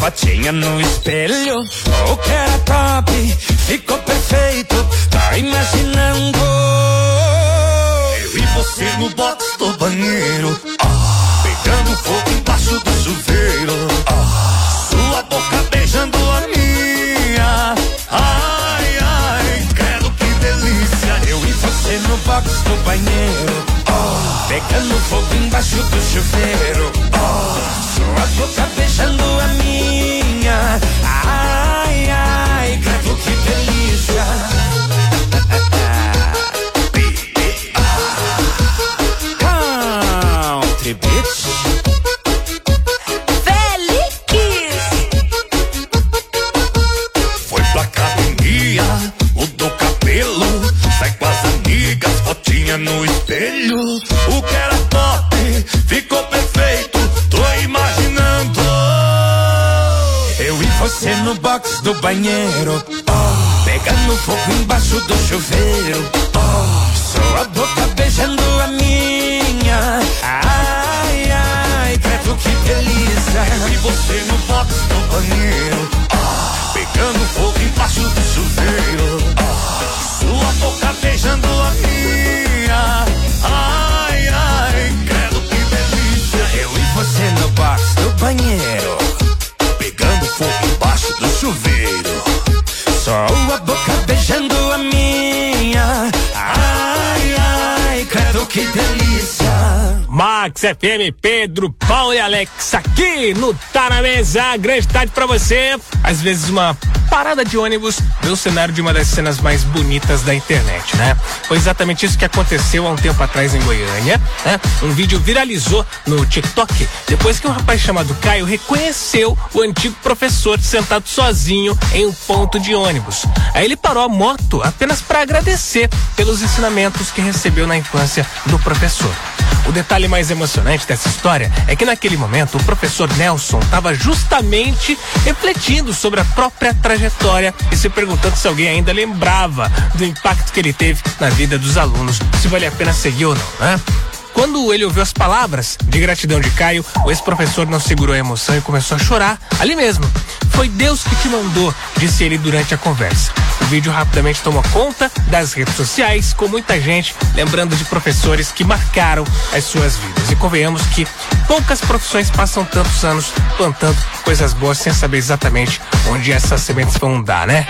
fotinha no espelho. O que era top ficou perfeito. Tá imaginando eu e você no box do banheiro, pegando fogo embaixo do chuveiro, sua boca beijando a minha. Ai, ai, credo que delícia. Eu e você no box do banheiro, pegando fogo embaixo do chuveiro, sua boca beijando a minha. Ai, ai, credo que delícia. Country Beats. Félix. Foi pra academia, mudou cabelo, sai com as amigas, fotinha no espelho. O que era top ficou perfeito. Tô imaginando eu e você no box do banheiro, pegando fogo embaixo do chuveiro, sua boca beijando a minha. Ai, ai, credo que delícia. Eu e você no box do banheiro, pegando fogo embaixo do chuveiro, sua boca beijando a minha. Ai, ai, credo que delícia. Eu e você no box do banheiro, pegando fogo embaixo do chuveiro, sua boca beijando a minha. Ai, ai, credo que delícia. Max FM, Pedro, Paulo e Alex aqui no Tá Na Mesa. Grande tarde pra você. Às vezes uma parada de ônibus vê o cenário de uma das cenas mais bonitas da internet, né? Foi exatamente isso que aconteceu há um tempo atrás em Goiânia, né? Um vídeo viralizou no TikTok depois que um rapaz chamado Caio reconheceu o antigo professor sentado sozinho em um ponto de ônibus. Aí ele parou a moto apenas para agradecer pelos ensinamentos que recebeu na infância do professor. O detalhe mais emocionante dessa história é que naquele momento o professor Nelson estava justamente refletindo sobre a própria trajetória e se perguntando se alguém ainda lembrava do impacto que ele teve na vida dos alunos, se vale a pena seguir ou não, né? Quando ele ouviu as palavras de gratidão de Caio, o ex-professor não segurou a emoção e começou a chorar ali mesmo. Foi Deus que te mandou, disse ele durante a conversa. O vídeo rapidamente tomou conta das redes sociais, com muita gente lembrando de professores que marcaram as suas vidas. E convenhamos que poucas profissões passam tantos anos plantando coisas boas sem saber exatamente onde essas sementes vão dar, né?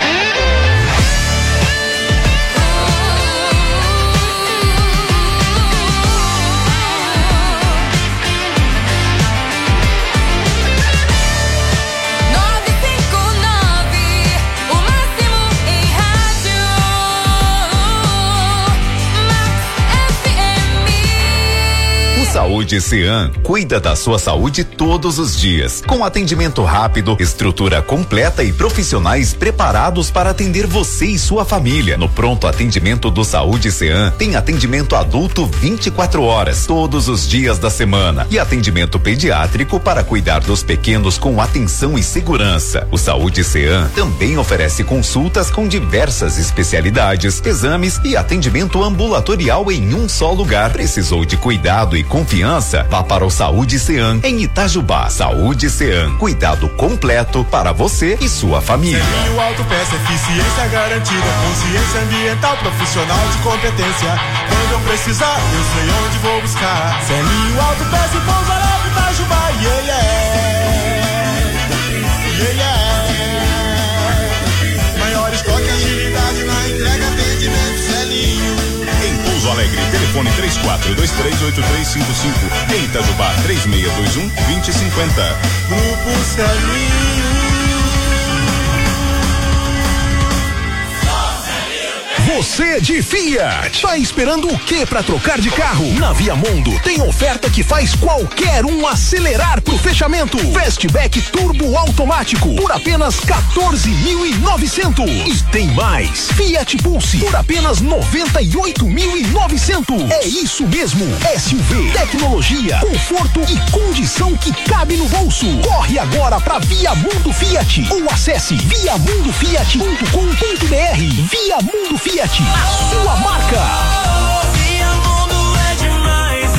Saúde Cean cuida da sua saúde todos os dias, com atendimento rápido, estrutura completa e profissionais preparados para atender você e sua família. No pronto atendimento do Saúde Cean tem atendimento adulto 24 horas, todos os dias da semana, e atendimento pediátrico para cuidar dos pequenos com atenção e segurança. O Saúde Cean também oferece consultas com diversas especialidades, exames e atendimento ambulatorial em um só lugar. Precisou de cuidado e confiança? Vá para o Saúde Cean em Itajubá. Saúde Cean, cuidado completo para você e sua família. Selinho Autopeça, eficiência garantida, consciência ambiental, profissional de competência. Quando eu precisar, eu sei onde vou buscar. Selinho Autopeça e Pouso Alegre, Itajubá, yeah, yeah, yeah. Maior estoque, agilidade na entrega, atendimento, Selinho. Em Pouso Alegre, telefone 34238355. Em Itajubá, 3621-2050. Grupo Selinho. Você de Fiat, tá esperando o que pra trocar de carro? Na Viamundo tem oferta que faz qualquer um acelerar pro fechamento. Fastback turbo automático por apenas 14.900. E tem mais, Fiat Pulse por apenas 98.900. É isso mesmo, SUV, tecnologia, conforto e condição que cabe no bolso. Corre agora pra Viamundo Fiat ou acesse viamundofiat.com.br. Viamundo Fiat, a sua marca.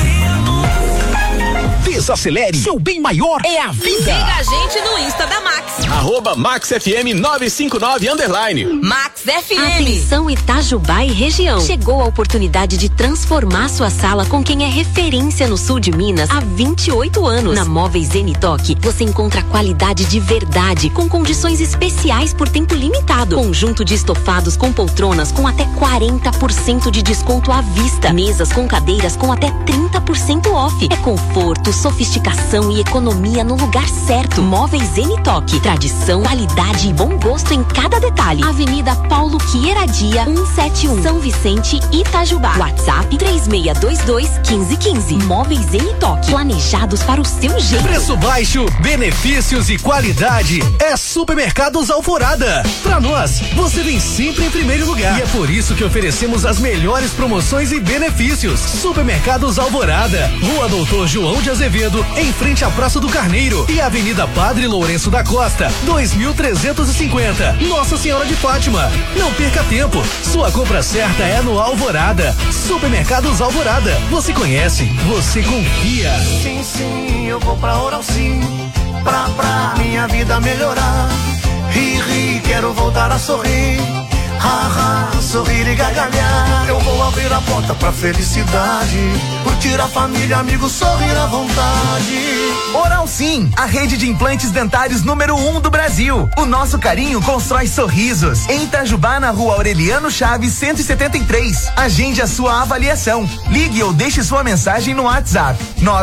Desacelere, seu bem maior é a vida. Siga a gente no Insta da Max, @MaxFM959_. Max FM. Atenção Itajubá e região. Chegou a oportunidade de transformar sua sala com quem é referência no sul de Minas há 28 anos. Na Móveis Zenitoque, você encontra qualidade de verdade, com condições especiais por tempo limitado. Conjunto de estofados com poltronas com até 40% de desconto à vista. Mesas com cadeiras com até 30% off. É conforto, sofisticação e economia no lugar certo. Móveis Zenitoque. Tradição, qualidade e bom gosto em cada detalhe. Avenida Paulo Quieradia, 171, São Vicente, Itajubá. WhatsApp 3622-1515. Móveis Zenitoque. Planejados para o seu jeito. Preço baixo, benefícios e qualidade é Supermercados Alvorada. Pra nós, você vem sempre em primeiro lugar. E é por isso que oferecemos as melhores promoções e benefícios. Supermercados Alvorada, Rua Doutor João de Azevedo, em frente à Praça do Carneiro, e Avenida Padre Lourenço da Costa, 2350, Nossa Senhora de Fátima. Não perca tempo, sua compra certa é no Alvorada. Supermercados Alvorada, você conhece, você confia. Sim, eu vou pra Oral Sim, pra minha vida melhorar. Ri, quero voltar a sorrir. Sorrir e gargalhar. Eu vou abrir a porta pra felicidade, curtir a família, amigos, sorrir à vontade. Oral Sim, a rede de implantes dentários número 1 do Brasil. O nosso carinho constrói sorrisos. Em Itajubá, na Rua Aureliano Chaves, 173. Agende a sua avaliação. Ligue ou deixe sua mensagem no WhatsApp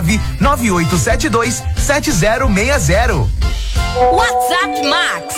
998727060. WhatsApp Max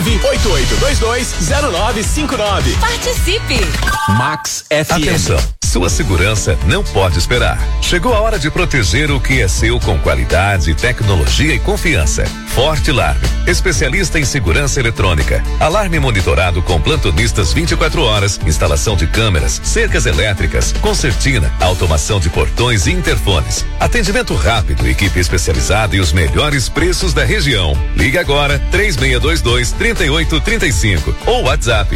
988220959. Participe. Max FM. Atenção, sua segurança não pode esperar. Chegou a hora de proteger o que é seu com qualidade, tecnologia e confiança. Forte Alarme, especialista em segurança eletrônica. Alarme monitorado com plantonistas 24 horas, instalação de câmeras, cercas elétricas, concertina, automação de portões e interfones. Atendimento rápido, equipe especializada e os melhores preços da região. Ligue agora 3622-3835 ou WhatsApp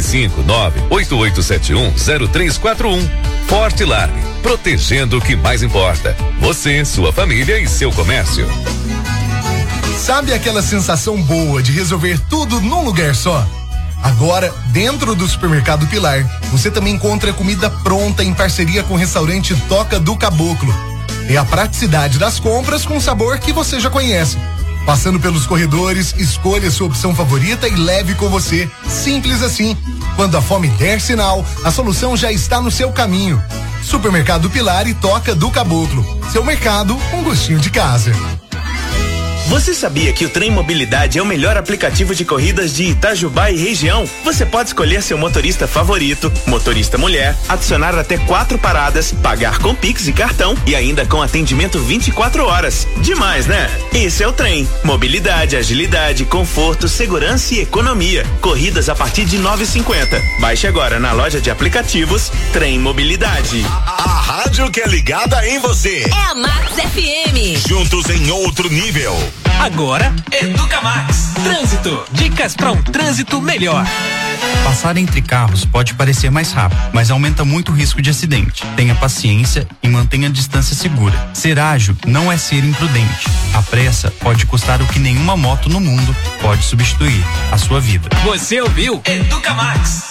359-8871-0341. Forte Alarme, protegendo o que mais importa. Você, sua família e seu comércio. Sabe aquela sensação boa de resolver tudo num lugar só? Agora, dentro do Supermercado Pilar, você também encontra comida pronta em parceria com o restaurante Toca do Caboclo. É a praticidade das compras com o sabor que você já conhece. Passando pelos corredores, escolha sua opção favorita e leve com você. Simples assim. Quando a fome der sinal, a solução já está no seu caminho. Supermercado Pilar e Toca do Caboclo. Seu mercado com gostinho de casa. Você sabia que o Trem Mobilidade é o melhor aplicativo de corridas de Itajubá e região? Você pode escolher seu motorista favorito, motorista mulher, adicionar até 4 paradas, pagar com Pix e cartão e ainda com atendimento 24 horas. Demais, né? Esse é o Trem. Mobilidade, agilidade, conforto, segurança e economia. Corridas a partir de 9,50. Baixe agora na loja de aplicativos Trem Mobilidade. A rádio que é ligada em você. É a Max FM. Juntos em outro nível. Agora, Educa Max. Trânsito. Dicas para um trânsito melhor. Passar entre carros pode parecer mais rápido, mas aumenta muito o risco de acidente. Tenha paciência e mantenha a distância segura. Ser ágil não é ser imprudente. A pressa pode custar o que nenhuma moto no mundo pode substituir: a sua vida. Você ouviu? Educa Max.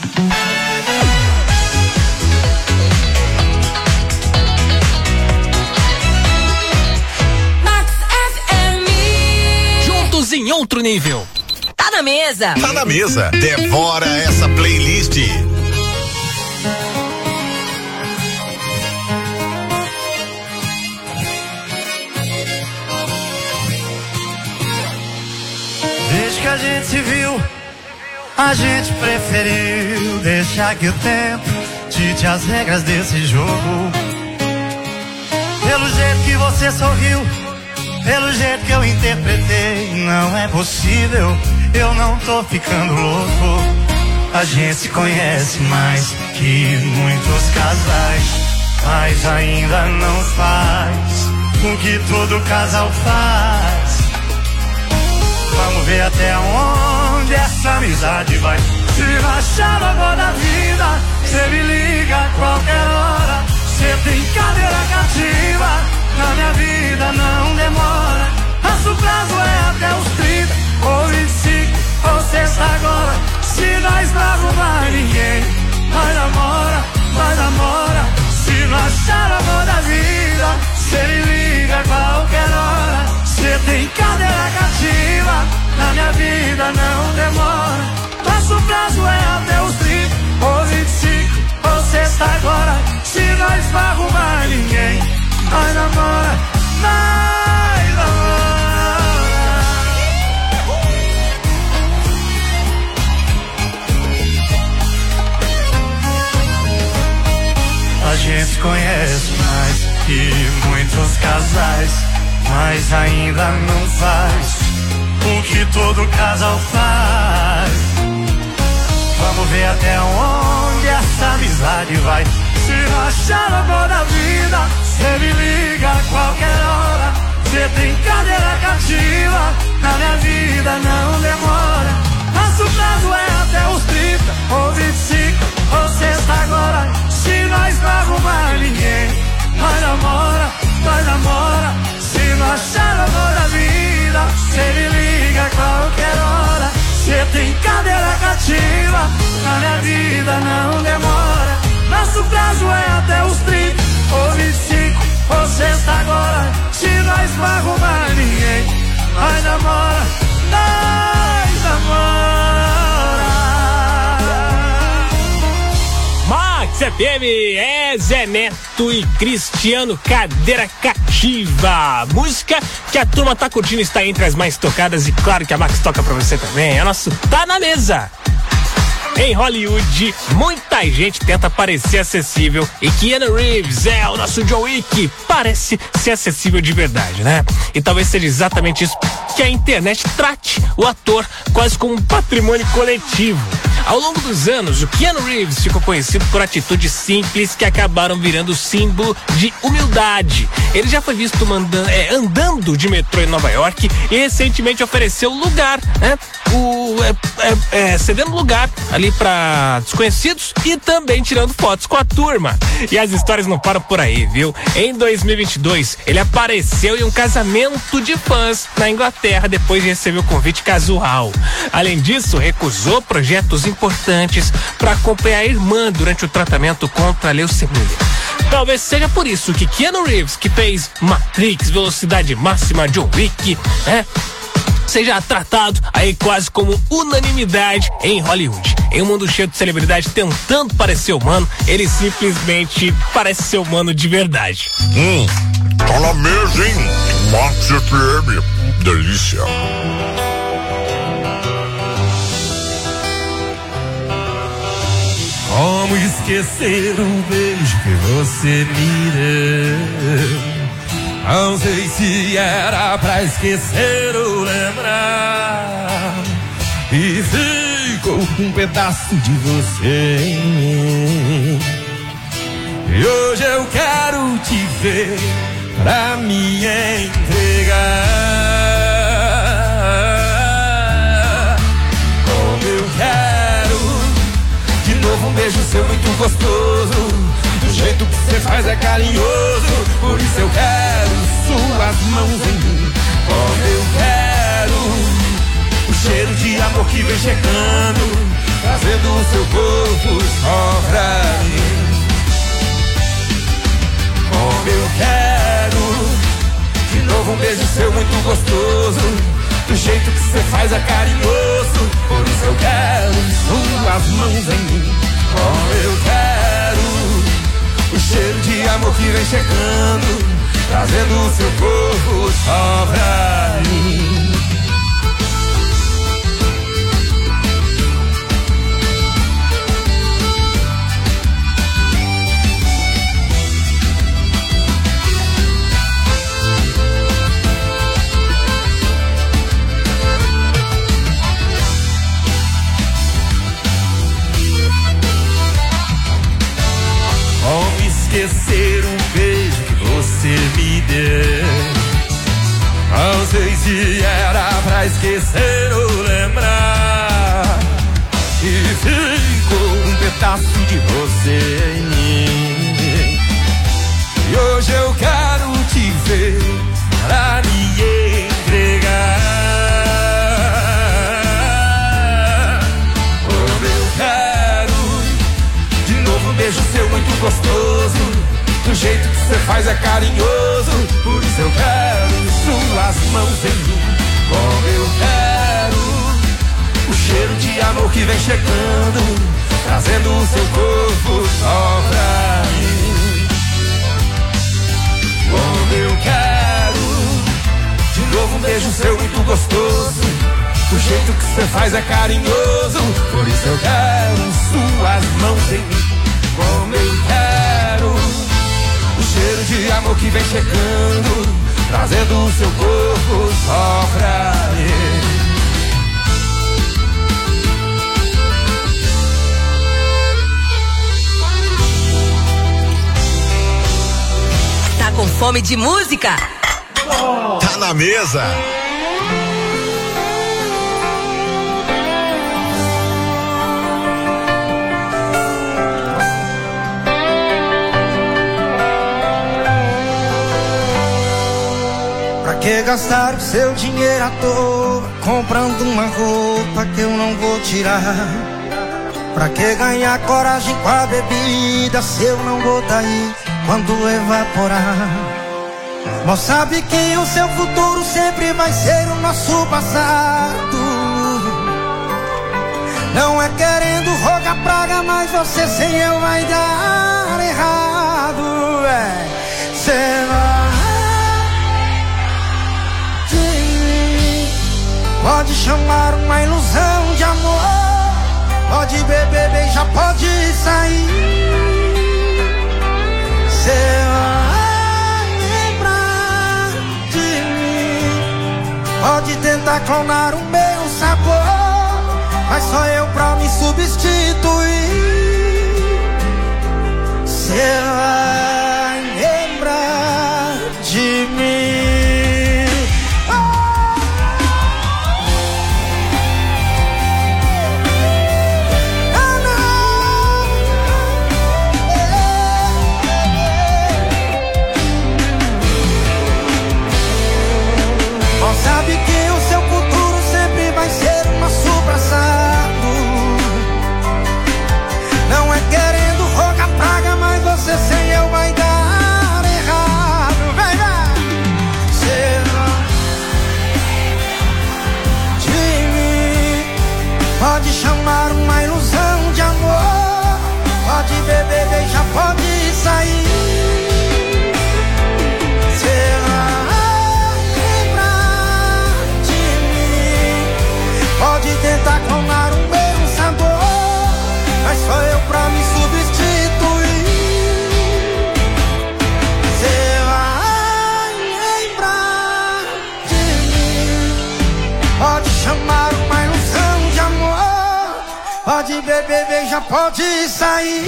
Em outro nível. Tá na mesa. Tá na mesa. Devora essa playlist. Desde que a gente se viu, a gente preferiu deixar que o tempo dite as regras desse jogo. Pelo jeito que você sorriu, pelo jeito que eu interpretei, não é possível, eu não tô ficando louco. A gente se conhece mais que muitos casais, mas ainda não faz o que todo casal faz. Vamos ver até onde essa amizade vai. Se rachar no agora da vida, cê me liga a qualquer hora. Cê tem cadeira cativa, na minha vida não demora. Nosso prazo é até os 30 ou 25. vida não demora. Nosso prazo é até os 30 ou 25 ou sexta agora. Se nós não arrumar ninguém, nós namora, nós namora. A gente conhece mais que muitos casais, mas ainda não faz o que todo casal faz. Vamos ver até onde essa amizade vai. Se não achar o amor da vida, cê me liga a qualquer hora. Cê tem cadeira cativa, na minha vida não demora. Nosso prazo é até os 30 ou 25 ou sexta agora. Se nós não arrumar ninguém, nós namora, nós namora. Se não achar o amor da vida, cê me liga a qualquer hora. Cê tem cadeira cativa, na minha vida não demora. Nosso prazo é até os 30 ou 25 ou sexta agora. Se nós não arrumar ninguém, nós namora, nós namora. Max FM é Zé Neto e Cristiano, Cadeira Cativa. Música que a turma tá curtindo, está entre as mais tocadas e claro que a Max toca pra você também. É nosso Tá Na Mesa. Em Hollywood, muita gente tenta parecer acessível e Keanu Reeves é o nosso John Wick, parece ser acessível de verdade, né? E talvez seja exatamente isso que a internet trate o ator quase como um patrimônio coletivo. Ao longo dos anos, o Keanu Reeves ficou conhecido por atitudes simples que acabaram virando símbolo de humildade. Ele já foi visto andando de metrô em Nova York e recentemente ofereceu lugar, né? Cedendo lugar ali para desconhecidos e também tirando fotos com a turma. E as histórias não param por aí, viu? Em 2022, ele apareceu em um casamento de fãs na Inglaterra depois de receber o convite casual. Além disso, recusou projetos importantes para acompanhar a irmã durante o tratamento contra a leucemia. Talvez seja por isso que Keanu Reeves, que fez Matrix, Velocidade Máxima, John Wick, seja tratado aí quase como unanimidade em Hollywood. Em um mundo cheio de celebridade tentando parecer humano, ele simplesmente parece ser humano de verdade. Tá na mesa, hein? Max FM, delícia. Como esquecer um beijo que você me deu? Não sei se era pra esquecer ou lembrar. E ficou um pedaço de você em mim. E hoje eu quero te ver pra me entregar. Como eu quero de novo um beijo seu muito gostoso. Do jeito que você faz é carinhoso. Por isso eu quero suas mãos em mim. Como eu quero o cheiro de amor que vem chegando, trazendo o seu corpo só pra mim. Como eu quero de novo um beijo seu muito gostoso. Do jeito que você faz é carinhoso. Por isso eu quero suas mãos em mim. Como eu quero o cheiro de amor que vem chegando, trazendo o seu corpo só pra mim. Como esquecer um beijo que você me deu? Não sei se era pra esquecer ou lembrar. E ficou um pedaço de você em mim. E hoje eu quero te ver pra me entregar. Como eu quero de novo um beijo seu muito gostoso. Do jeito que você faz é carinhoso. Por isso eu quero suas mãos em mim. Como eu quero vem chegando, trazendo o seu corpo só pra mim. Como eu quero de novo um beijo seu muito gostoso. O jeito que você faz é carinhoso, por isso eu quero suas mãos em mim. Como eu quero o cheiro de amor que vem chegando, trazendo o seu corpo só pra mim. Tá com fome de música? Tá na mesa. Pra que gastar o seu dinheiro à toa, comprando uma roupa que eu não vou tirar? Pra que ganhar coragem com a bebida, se eu não vou tá aí quando evaporar? Mas sabe que o seu futuro sempre vai ser o nosso passado. Não é querendo rogar praga, mas você sem eu vai dar errado. Cê vai de mim, pode chamar uma ilusão de amor, pode beber, beijar, pode sair. Cê vai lembrar de mim, pode tentar clonar o meu sabor, mas só eu pra me substituir. Cê vai lembrar de mim. Sabe que o seu futuro sempre vai ser o nosso passado. Não é querendo rogar praga, mas você sem eu vai dar errado. Vem, vem! Cê vai de mim, pode chamar uma ilusão de amor, pode beber, beijar, pode sair. Pode tentar clonar o meu sabor, mas só eu pra me substituir. Cê vai lembrar de mim, pode chamar uma ilusão de amor, pode beber, beijar, pode sair.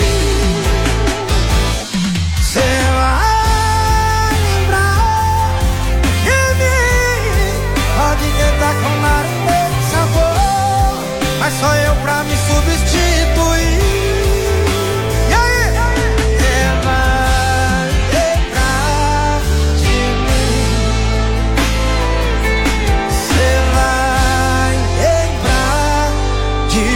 Cê vai lembrar de mim, pode tentar clonar o meu sabor, mas só eu pra me substituir. E aí? Cê vai lembrar de mim, cê vai lembrar de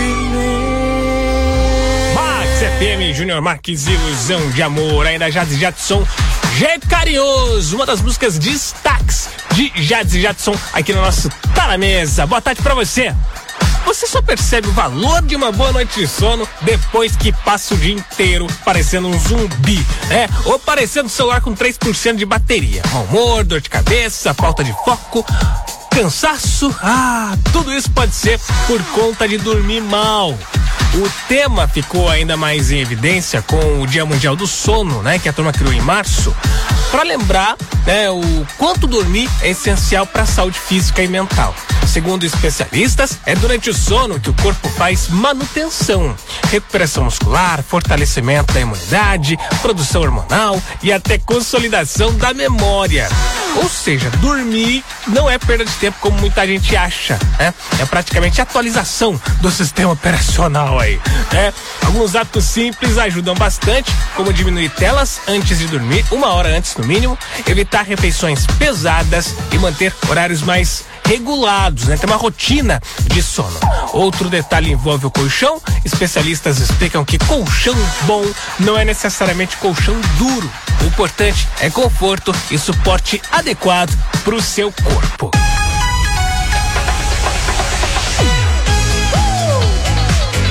mim. Max FM, Júnior Marques, Ilusão de Amor, ainda Jades Jadson, Jeito Carinhoso, uma das músicas destaques de Jades Jadson aqui no nosso Tá na Mesa. Boa tarde pra você. Você só percebe o valor de uma boa noite de sono depois que passa o dia inteiro parecendo um zumbi, né? Ou parecendo um celular com 3% de bateria. Mau humor, dor de cabeça, falta de foco, cansaço. Tudo isso pode ser por conta de dormir mal. O tema ficou ainda mais em evidência com o Dia Mundial do Sono, né? Que a turma criou em março, para lembrar, né, o quanto dormir é essencial para a saúde física e mental. Segundo especialistas, é durante o sono que o corpo faz manutenção, recuperação muscular, fortalecimento da imunidade, produção hormonal e até consolidação da memória. Ou seja, dormir não é perda de tempo como muita gente acha, né? É praticamente atualização do sistema operacional aí, né? Alguns hábitos simples ajudam bastante, como diminuir telas antes de dormir, 1 hora antes no mínimo, evitar refeições pesadas e manter horários mais regulados, né? Tem uma rotina de sono. Outro detalhe envolve o colchão. Especialistas explicam que colchão bom não é necessariamente colchão duro. O importante é conforto e suporte adequado para o seu corpo.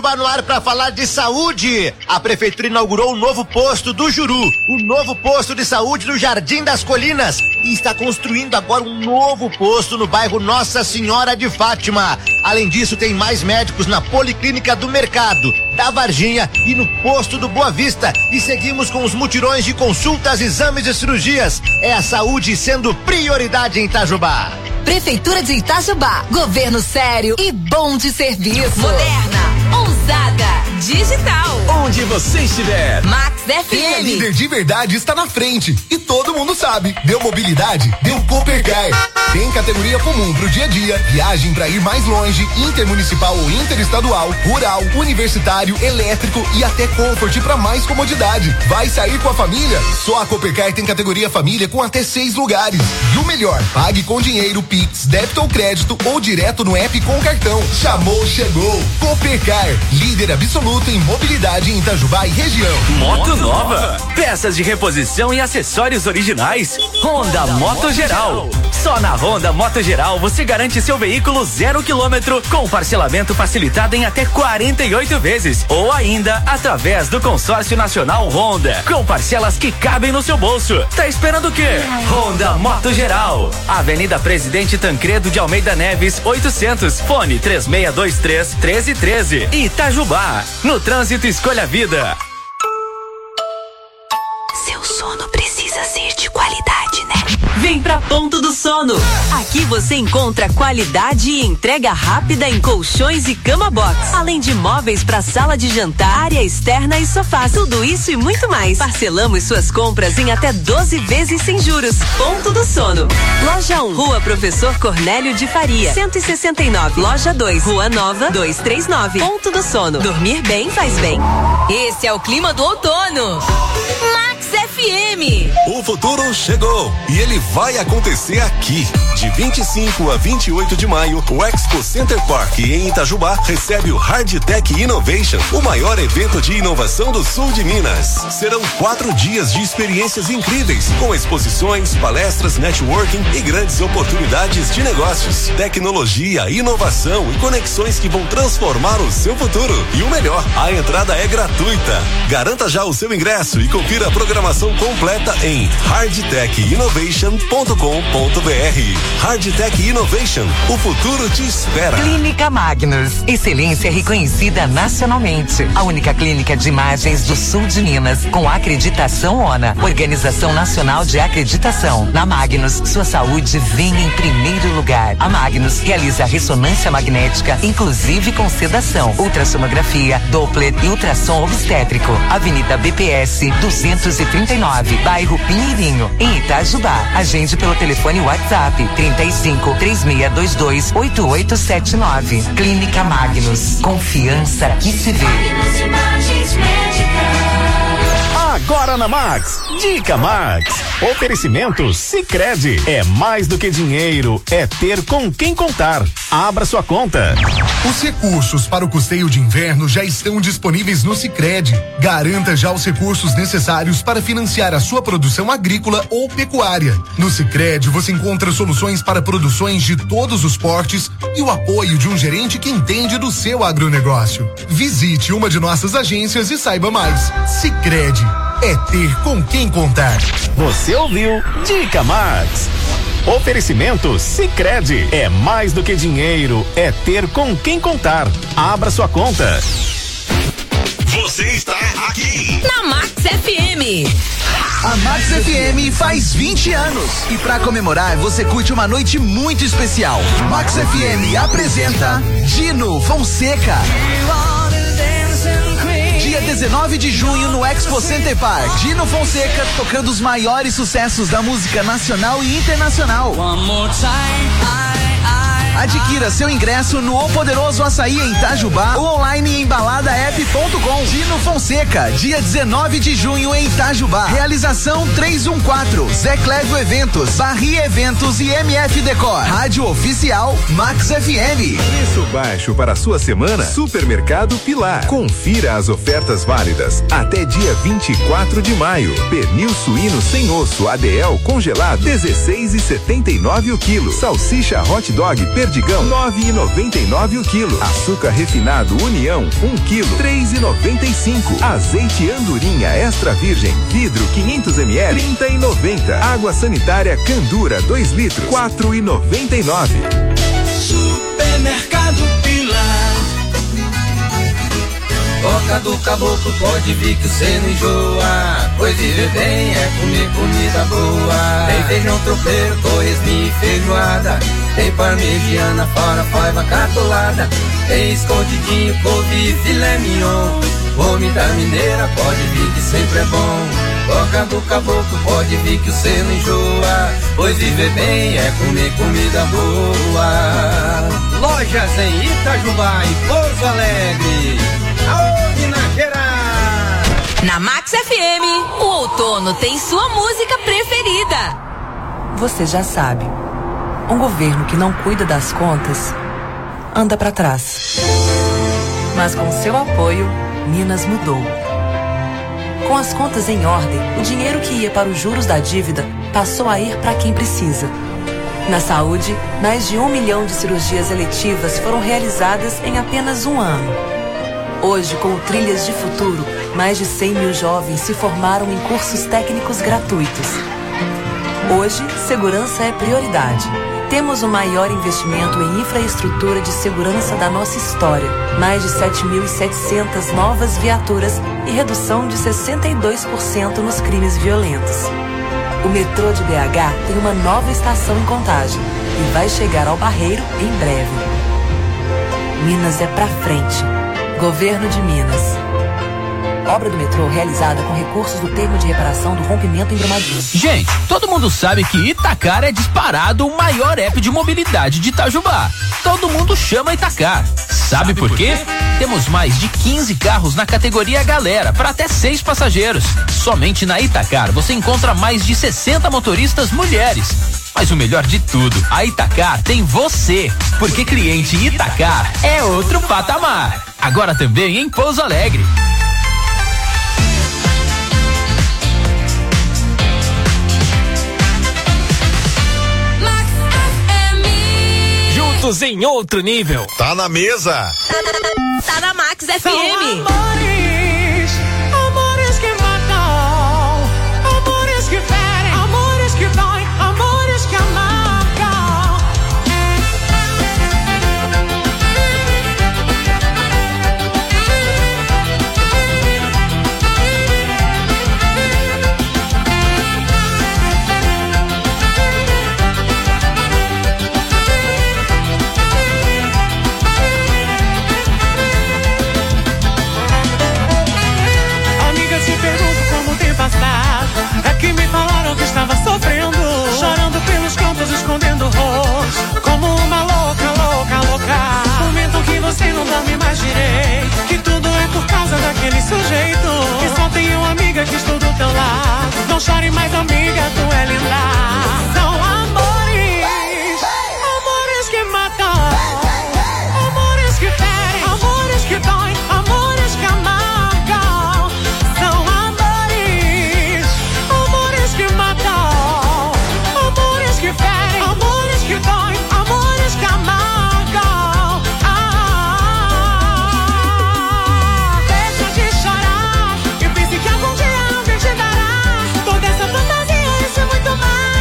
Itajubá no ar para falar de saúde. A prefeitura inaugurou um novo posto do Juru, o novo posto de saúde no Jardim das Colinas, e está construindo agora um novo posto no bairro Nossa Senhora de Fátima. Além disso, tem mais médicos na Policlínica do Mercado, da Varginha e no posto do Boa Vista. E seguimos com os mutirões de consultas, exames e cirurgias. É a saúde sendo prioridade em Itajubá. Prefeitura de Itajubá, governo sério e bom de serviço. Moderna, ousada, digital. Onde você estiver, Max Quem é FM. líder de verdade está na frente. E todo mundo sabe. Deu mobilidade, deu Coopercar. Tem categoria comum pro dia a dia, viagem pra ir mais longe, intermunicipal ou interestadual, rural, universitário, elétrico e até Comfort pra mais comodidade. Vai sair com a família? Só a Coopercar tem categoria família com até 6 lugares. E o melhor, pague com dinheiro, Pix, débito ou crédito ou direto no app com cartão. Chamou, chegou. Coopercar, líder absoluto em mobilidade em Itajubá e região. Moto nova, peças de reposição e acessórios originais. Honda Moto Geral. Só na Honda Moto Geral você garante seu veículo 0 km com parcelamento facilitado em até 48 vezes ou ainda através do Consórcio Nacional Honda com parcelas que cabem no seu bolso. Tá esperando o quê? Honda Moto Geral. Avenida Presidente Tancredo de Almeida Neves 800, fone 3623-1313. Itajubá. No trânsito escolha a vida. Seu sono precisa ser de qualidade, né? Vem pra Ponto do Sono. Aqui você encontra qualidade e entrega rápida em colchões e cama box, além de móveis para sala de jantar, área externa e sofás. Tudo isso e muito mais. Parcelamos suas compras em até 12 vezes sem juros. Ponto do Sono. Loja 1, Rua Professor Cornélio de Faria, 169. Loja 2, Rua Nova, 239. Ponto do Sono. Dormir bem faz bem. Esse é o clima do outono. Max FM. O futuro chegou e ele vai acontecer aqui. De 25 a 28 de maio, o Expo Center Park em Itajubá recebe o Hardtech Innovation, o maior evento de inovação do sul de Minas. Serão 4 dias de experiências incríveis, com exposições, palestras, networking e grandes oportunidades de negócios, tecnologia, inovação e conexões que vão transformar o seu futuro. E o melhor, a entrada é gratuita. Garanta já o seu ingresso e confira a programação completa em hardtechinnovation.com.br. Hardtech Innovation, o futuro te espera. Clínica Magnus, excelência reconhecida nacionalmente. A única clínica de imagens do sul de Minas com acreditação ONA, Organização Nacional de Acreditação. Na Magnus, sua saúde vem em primeiro lugar. A Magnus realiza ressonância magnética, inclusive com sedação, ultrassonografia, Doppler e ultrassom obstétrico. Avenida BPS 239, bairro Pinheirinho, em Itajubá. Agende pelo telefone WhatsApp 35 3622 8879. Clínica Magnus. Confiança que se vê. Agora na Max, Dica Max. Oferecimento Sicredi. É mais do que dinheiro, é ter com quem contar. Abra sua conta. Os recursos para o custeio de inverno já estão disponíveis no Sicredi. Garanta já os recursos necessários para financiar a sua produção agrícola ou pecuária. No Sicredi você encontra soluções para produções de todos os portes e o apoio de um gerente que entende do seu agronegócio. Visite uma de nossas agências e saiba mais. Sicredi é ter com quem contar. Você ouviu Dica Max. Oferecimento Sicredi. É mais do que dinheiro, é ter com quem contar. Abra sua conta. Você está aqui na Max FM. A Max FM faz 20 anos e para comemorar você curte uma noite muito especial. Max FM apresenta Dino Fonseca. Dia 19 de junho no Expo Center Park. Dino Fonseca tocando os maiores sucessos da música nacional e internacional. Adquira seu ingresso no O Poderoso Açaí em Itajubá ou online em baladaep.com. Dino Fonseca, dia 19 de junho em Itajubá. Realização 314, Zé Clébio Eventos, Barri Eventos e MF Decor. Rádio Oficial Max FM. Preço baixo para a sua semana? Supermercado Pilar. Confira as ofertas válidas até dia 24 de maio. Pernil suíno sem osso ADL congelado 16,79 o quilo. Salsicha hot dog perdido Perdigão, 9,99 o quilo. Açúcar refinado União, 1 quilo, 3,95. Azeite Andorinha Extra Virgem, vidro 500 ml, 30,90. Água sanitária Candura, 2 litros, 4,99. Supermercado Pilar. Boca do Caboclo, pode vir que cê não enjoa. Pois viver bem é comer comida boa. Tem feijão tropeiro, torresminho e feijoada. Tem parmegiana, farofa catolada. Tem escondidinho, couve e filé mignon. Comida mineira, pode vir que sempre é bom. Boca do Caboclo, pode vir que cê não enjoa. Pois viver bem é comer comida boa. Lojas em Itajubá e Pouso Alegre. Aô, Minas Gerais! Na Max FM, o outono tem sua música preferida. Você já sabe, um governo que não cuida das contas anda pra trás. Mas com seu apoio, Minas mudou. Com as contas em ordem, o dinheiro que ia para os juros da dívida passou a ir para quem precisa. Na saúde, mais de 1 milhão de cirurgias eletivas foram realizadas em apenas um ano. Hoje, com o Trilhas de Futuro, mais de 100 mil jovens se formaram em cursos técnicos gratuitos. Hoje, segurança é prioridade. Temos o maior investimento em infraestrutura de segurança da nossa história. Mais de 7.700 novas viaturas e redução de 62% nos crimes violentos. O metrô de BH tem uma nova estação em Contagem e vai chegar ao Barreiro em breve. Minas é pra frente. Governo de Minas. Obra do metrô realizada com recursos do termo de reparação do rompimento em Brumadinho. Gente, todo mundo sabe que Itacar é disparado o maior app de mobilidade de Itajubá. Todo mundo chama Itacar. Sabe por quê? Temos mais de 15 carros na categoria Galera, para até 6 passageiros. Somente na Itacar você encontra mais de 60 motoristas mulheres. Mas o melhor de tudo, a Itacar tem você, porque cliente Itacar é outro patamar. Agora também em Pouso Alegre. Juntos em outro nível. Tá na mesa. Tá na Max FM. Amores, amores que matam, amores que ferem, amores que doem, amores que amargam. É que me falaram que estava sofrendo, chorando pelos cantos, escondendo o rosto, como uma louca, louca, louca. Comentam que você não dorme mais direito, que tudo é por causa daquele sujeito, que só tem uma amiga que estou do teu lado. Não chore mais, amiga, tu é linda. São amores, amores que matam, amores que ferem, amores que doem, amores que amargam. Amores que doem, amores que amargam. Deixa de chorar e pense que algum dia alguém te dará toda essa fantasia, isso é muito mais.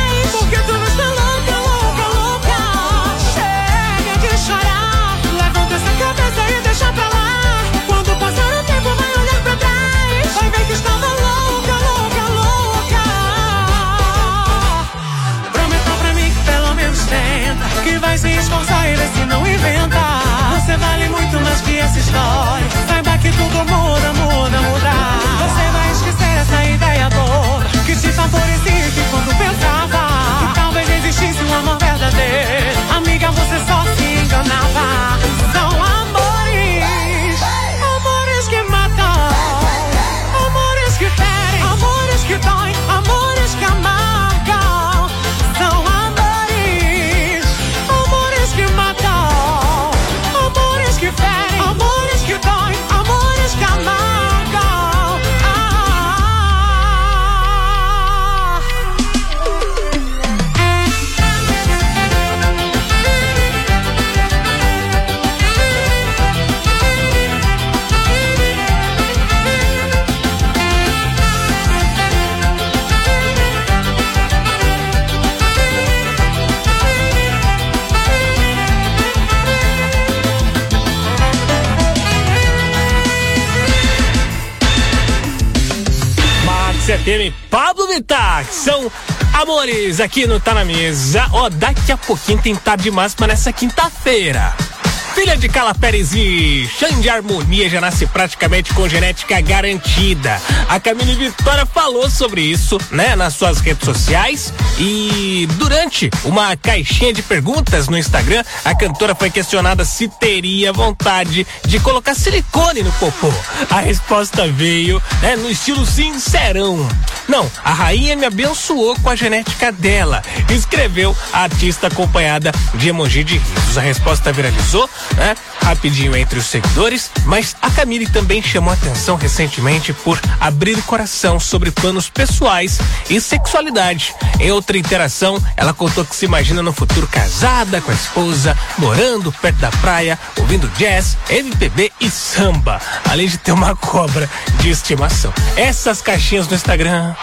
FM, Pablo Vittar, são amores aqui no Tá Na Mesa. Daqui a pouquinho tem Tarde Máxima nessa quinta-feira. Filha de Carla Pérez e Xande Harmonia já nasce praticamente com genética garantida. A Camille Vitória falou sobre isso, né, nas suas redes sociais, e durante uma caixinha de perguntas no Instagram, a cantora foi questionada se teria vontade de colocar silicone no popô. A resposta veio, né, no estilo sincerão. Não, a rainha me abençoou com a genética dela, escreveu a artista acompanhada de emoji de risos. A resposta viralizou, né, rapidinho entre os seguidores, mas a Camille também chamou atenção recentemente por abrir o coração sobre planos pessoais e sexualidade. Em outra interação, ela contou que se imagina no futuro casada com a esposa, morando perto da praia, ouvindo jazz, MPB e samba, além de ter uma cobra de estimação. Essas caixinhas no Instagram.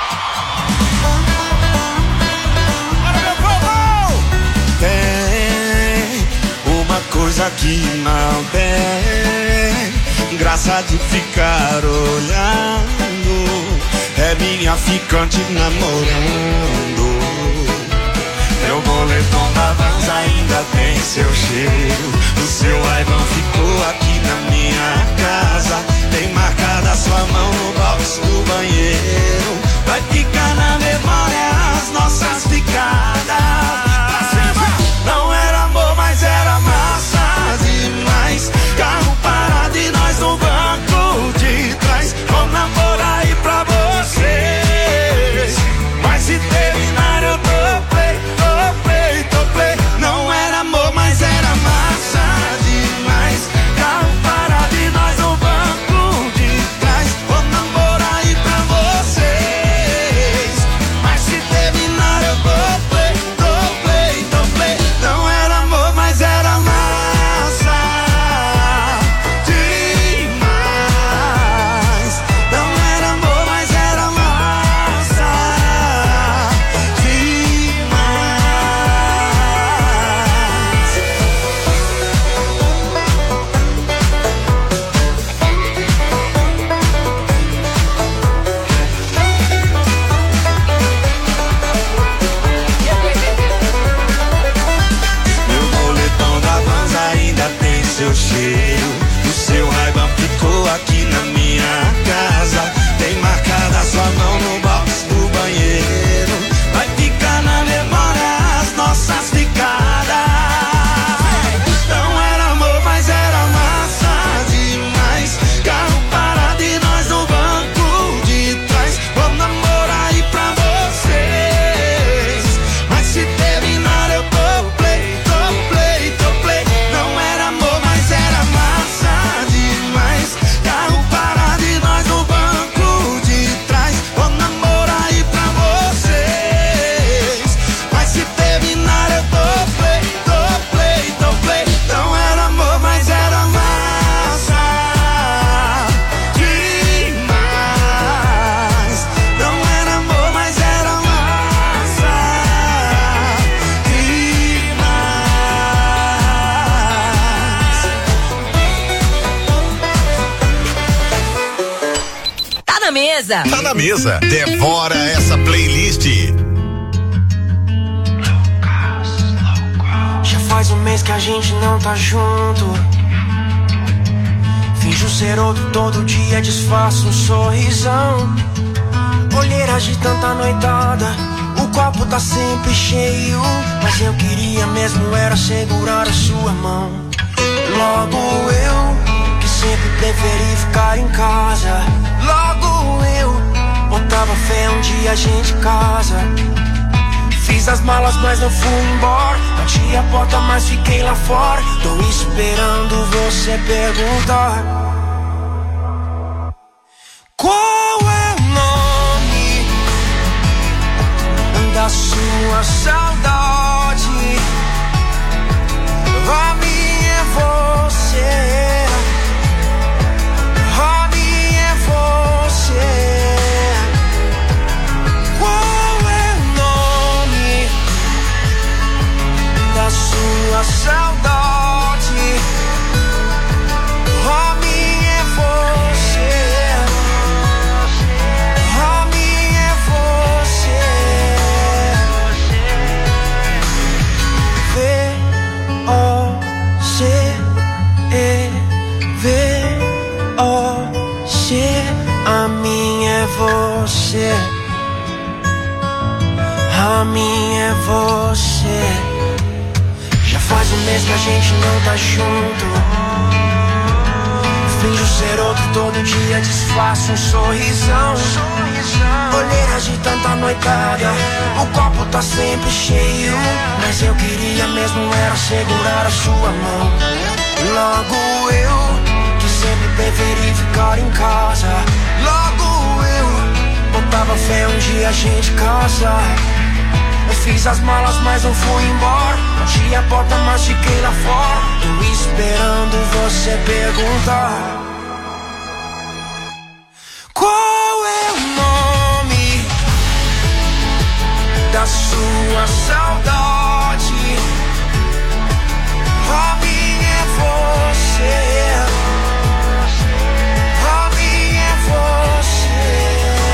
Coisa que não tem graça de ficar olhando, é minha ficante namorando. Meu boletom da Vans ainda tem seu cheiro, o seu iPhone ficou aqui na minha casa, tem marcada sua mão no box do banheiro, vai ficar na memória as nossas ficadas. Não era amor, mas era massa demais. Carro parado e nós no banco de trás. Vou namorar aí pra vocês, mas se terminar eu topei. Não era amor, mas era massa demais. Carro parado e nós no banco de trás. Vou namorar aí pra vocês, mas se terminar eu topei. Não era amor, mas era massa demais. Não era amor, mas era massa seu cheiro, o seu Ray-Ban ficou aqui na minha casa, tem marcada sua mão no box do banheiro, vai ficar na memória as nossas ficadas. Não era amor, mas era massa demais. Carro parado e nós no banco de trás. Vou namorar aí pra vocês, mas se terminar eu topei. Não era amor, mas era massa demais. Carro parado e nós no banco de trás. Vou namorar aí pra vocês, mas se terminar eu topei. Não era amor, mas era massa demais. Não era amor, mas era massa demais. Tá na mesa. Tá na mesa. Devora essa playlist. Já faz um mês que a gente não tá junto. Finjo ser outro todo dia, disfarço um sorrisão. Olheiras de tanta noitada, o copo tá sempre cheio, mas eu queria mesmo era segurar a sua mão. Logo eu, que sempre preferi ficar em casa. Logo eu, botava fé um dia a gente casa. Fiz as malas, mas não fui embora. Bati a porta, mas fiquei lá fora. Tô esperando você perguntar qual é o nome da sua saudade. A minha é você, a minha é você. Sua saudade, a minha é você, a minha é você. A minha é você. Já faz um mês que a gente não tá junto. Finjo ser outro, todo dia disfarço um sorrisão. Olheiras de tanta noitada, o copo tá sempre cheio. Mas eu queria mesmo era segurar a sua mão. Logo eu, que sempre preferi ficar em casa. Logo eu, botava fé um dia a gente casa. Eu fiz as malas, mas não fui embora. Bati a porta, mas fiquei lá fora. Tô esperando você perguntar. Qual é o nome da sua saudade? A minha é você. A minha é você.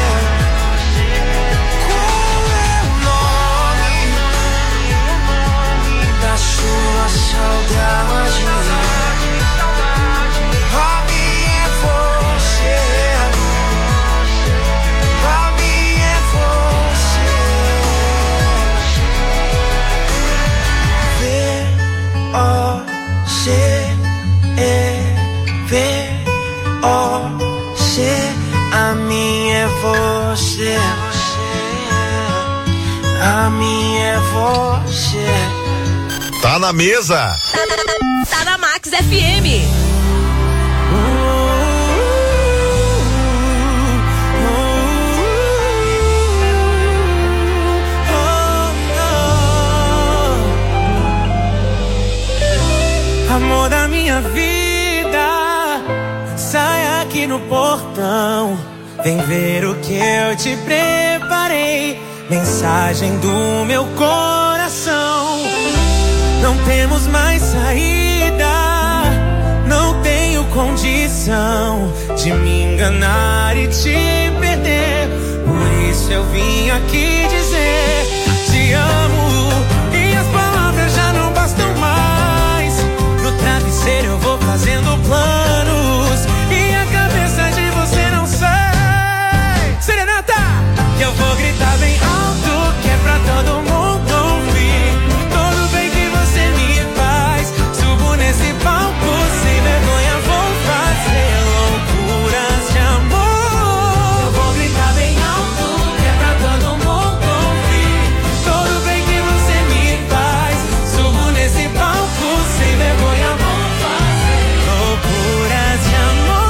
Sua saudade, a minha é você, a minha é você. V-O-C-E-V-O-C, a minha é você, a minha é você. Tá na mesa. Tá na Max FM. Amor da minha vida, sai aqui no portão. Vem ver o que eu te preparei. Mensagem do meu coração. Não temos mais saída, não tenho condição de me enganar e te perder. Por isso eu vim aqui dizer: te amo, e as palavras já não bastam mais. No travesseiro eu vou fazendo planos, e a cabeça de você não sai. Serenata! Que eu vou gritar bem alto, que é pra todo mundo ouvir. Todo bem que você me faz, subo nesse palco sem vergonha, vou fazer loucuras de amor. Eu vou gritar bem alto, que é pra todo mundo ouvir. Todo bem que você me faz, subo nesse palco sem vergonha, vou fazer loucuras de amor.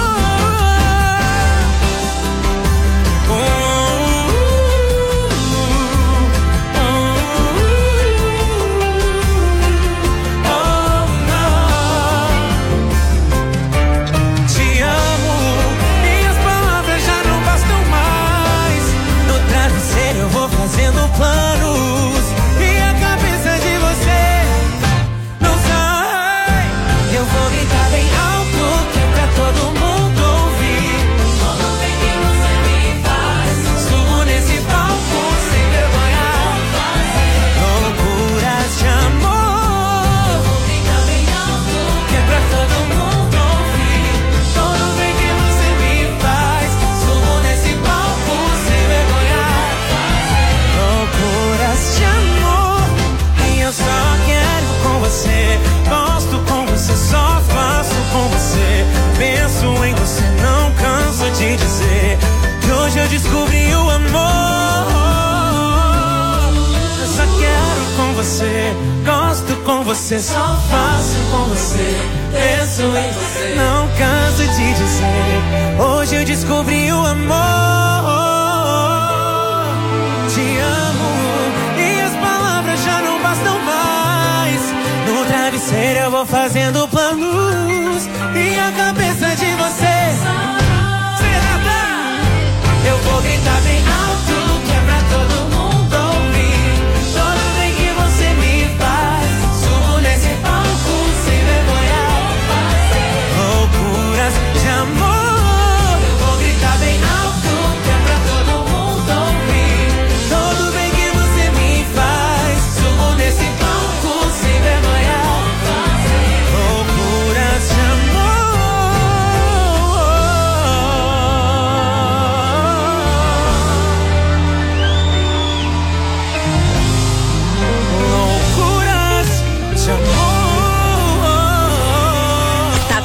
Fazendo planos, e a cabeça de você não sai. Eu vou gritar bem alto, que é pra todo mundo ouvir. Todo bem que você me faz, subo nesse palco sem vergonha, loucuras de amor. Eu vou gritar bem alto, que é pra todo mundo ouvir. Todo bem que você me faz, subo nesse palco sem vergonha, loucuras de amor. E eu só quero com você, gosto com você, só faço com você. Penso em você, não canso de dizer que hoje eu descobri o amor. Eu só quero com você, gosto com você, só faço com você. Penso em você, não canso de dizer, hoje eu descobri o amor. Te amo, e as palavras já não bastam mais. No travesseiro eu vou fazendo planos, e a cabeça de você será. Eu vou gritar bem alto, que é pra todo mundo ouvir. Todo bem que você me faz, subo nesse palco sem vergonha, loucuras de amor. Eu vou gritar bem alto, que é pra todo mundo ouvir. Todo bem que você me faz, subo nesse palco sem vergonha, loucuras de amor.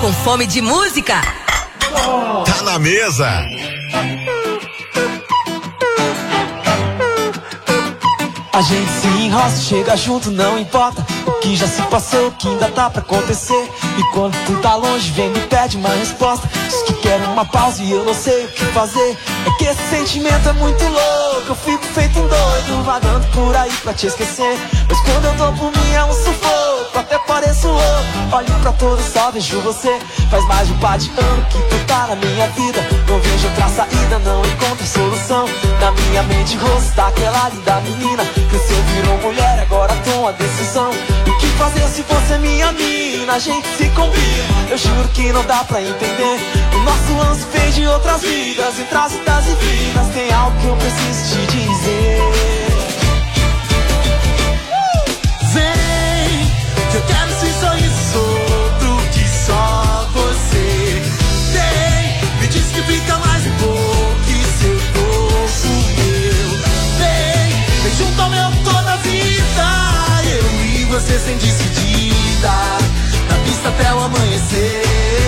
com fome de música? Tá na mesa. A gente se enrosca, chega junto, não importa o que já se passou, o que ainda tá pra acontecer. E quando tu tá longe, vem me pede uma resposta. Diz que quer uma pausa e eu não sei o que fazer. É que esse sentimento é muito louco, eu fico feito um doido, vagando por aí pra te esquecer. Mas quando eu tô por mim é um sufoco, até pareço louco. Olho pra todo, só vejo você. Faz mais de um par de ano que tu tá na minha vida. Não vejo outra saída, não encontro solução. Na minha mente, rosto daquela linda menina. Cresceu, virou mulher, agora toma a decisão. O que fazer se você é minha mina? A gente se combina, eu juro que não dá pra entender. O nosso lance fez de outras vidas, entre as idas e vindas. Tem algo que eu preciso te dizer. Vem, que eu quero esse sorriso solto que só você tem. Me diz que fica mais um pouco que seu corpo meu. Vem junto ao meu toda a vida, eu e você sem despedida, na pista até o amanhecer.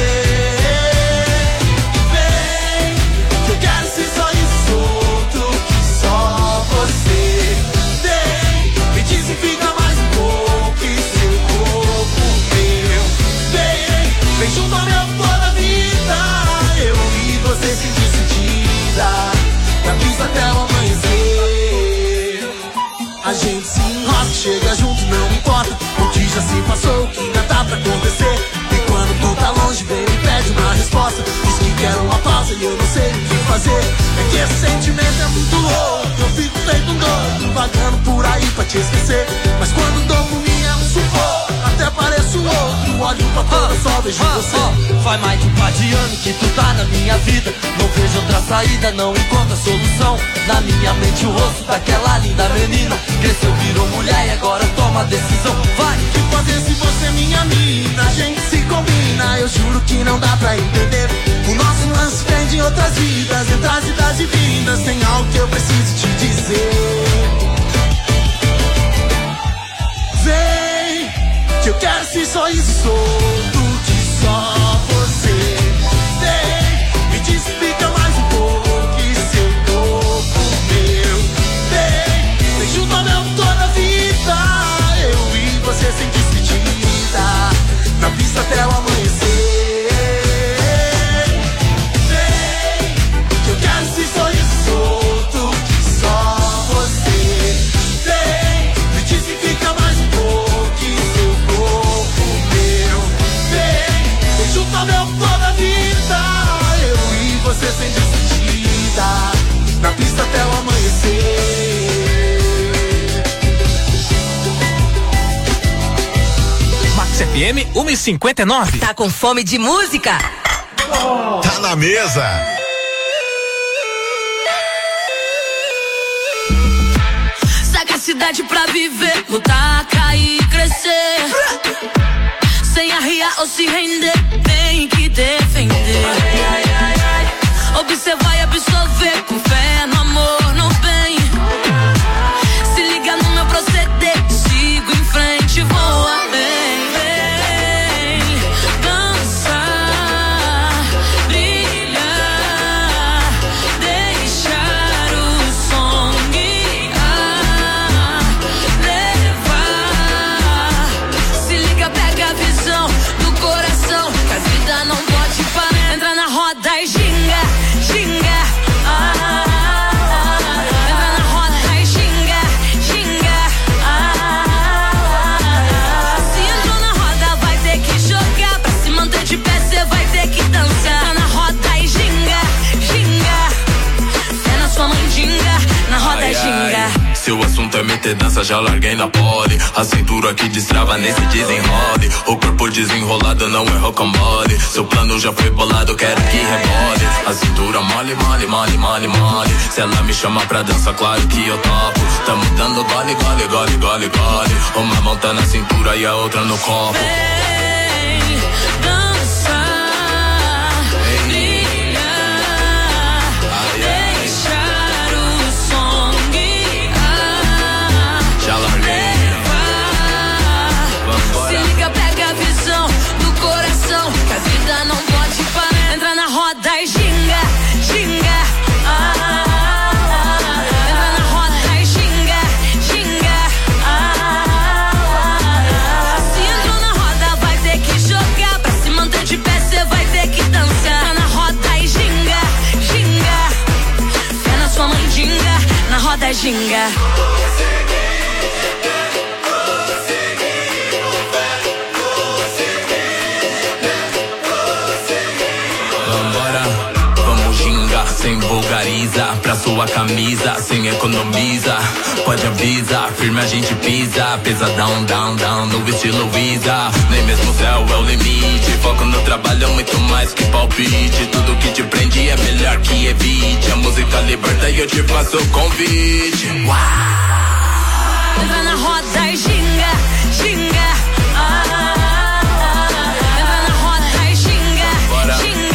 Vem, que eu quero esse sorriso solto que só você tem. Me diz se fica mais um pouco que seu corpo meu. Vem junto ao meu toda a vida, eu e você sem despedida, na pista até o amanhecer. A gente se enrosca, chega junto, não importa o que já se passou, o que ainda tá pra acontecer. E quando tu tá longe, vem me pede uma resposta. Diz que quer uma pausa e eu não sei o que fazer. É que esse sentimento é muito louco, eu fico feito um doido, vagando por aí pra te esquecer. Mas quando dou por mim é um sufoco, até pareço outro. Olho pra fora, só vejo você. Faz mais de um par de anos que tu tá na minha vida. Não vejo outra saída, não encontro a solução. Na minha mente o rosto daquela linda menina. Cresceu, virou mulher e agora toma a decisão. Vai, o que fazer se você é minha mina? A gente se combina, eu juro que não dá pra entender. O nosso lance vem de outras vidas, entre as idas e vindas. Tem algo que eu preciso te dizer. Vem, que eu quero esse sorriso solto que só você tem. Me diz se fica mais um pouco que seu corpo meu. Vem junto ao meu toda a vida, eu e você sem despedida, na pista até o amanhecer. Vem, que eu quero esse sorriso solto que só você tem. Me diz se fica mais um pouco que seu corpo meu. Vem junto ao meu toda a vida, eu e você sem despedida, na pista até o amanhecer. Max FM 1:59. Tá com fome de música? Tá na mesa. Sagacidade pra viver, lutar, cair, crescer. Sem arriar ou se render, tem que defender. Observar e absorver, com fé no amor, no bem. Se liga no meu proceder, sigo em frente, vou além. Vem dançar, brilhar, deixar o som guiar, levar. Se liga, pega a visão do coração, que a vida não pode parar. Entra na roda e ginga, ginga. Se o assunto é meter dança, já larguei na pole. A cintura que destrava nesse desenrole. O corpo desenrolado não é rocambole. Seu plano já foi bolado, quero que rebole. A cintura mole, mole, mole, mole, mole. Se ela me chama pra dança, claro que eu topo. Tamo dando gole, gole, gole, gole, gole. Uma mão tá na cintura e a outra no copo. ginga. Sem vulgariza, pra sua camisa, sem economiza, pode avisar, firme a gente pisa, pesadão, down, down, no estilo Visa, nem mesmo o céu é o limite, foco no trabalho muito mais que palpite, tudo que te prende é melhor que evite, a música liberta e eu te faço o convite. Uau! Entra na roda e ginga, ginga, entra na roda e ginga, bora. Ginga.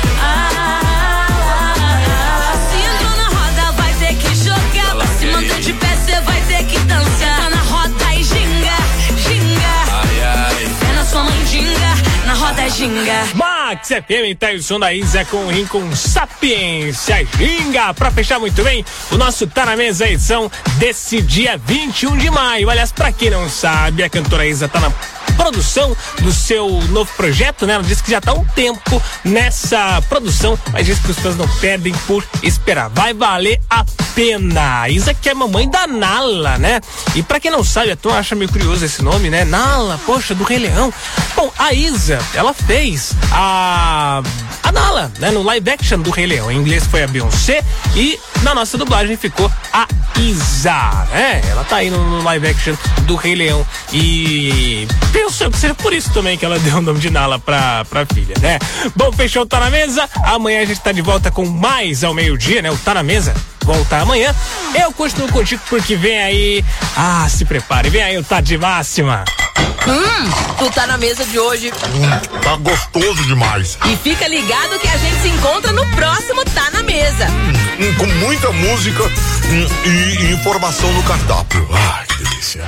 De pé cê vai ter que dançar. Na roda e ginga, ginga. Ai, ai. É na sua mandinga, na roda e ginga. Max FM, tá o som da Isa com o com Sapiência Ginga. Pra fechar muito bem, o nosso Tá Na Mesa edição desse dia 21 de maio. Aliás, pra quem não sabe, a cantora Isa tá na produção do seu novo projeto, né? Ela disse que já tá há um tempo nessa produção, mas diz que os fãs não perdem por esperar. Vai valer a pena. A Isa que é mamãe da Nala, né? E pra quem não sabe, a turma acha meio curioso esse nome, né? Nala, poxa, do Rei Leão. Bom, a Isa, ela fez a Nala, né? No live action do Rei Leão. Em inglês foi a Beyoncé e na nossa dublagem ficou a Isa, né? Ela tá aí no live action do Rei Leão e penso que seja por isso também que ela deu o nome de Nala pra filha, né? Bom, fechou o Tá Na Mesa. Amanhã a gente tá de volta com mais ao meio-dia, né? O Tá Na Mesa volta amanhã. Eu continuo contigo porque vem aí... se prepare, vem aí o Tá de Máxima. Tu Tá Na Mesa de hoje. Tá gostoso demais. E fica ligado que a gente se encontra no próximo Tá Na Mesa. Com muita música e informação no cardápio. Ai, que delícia.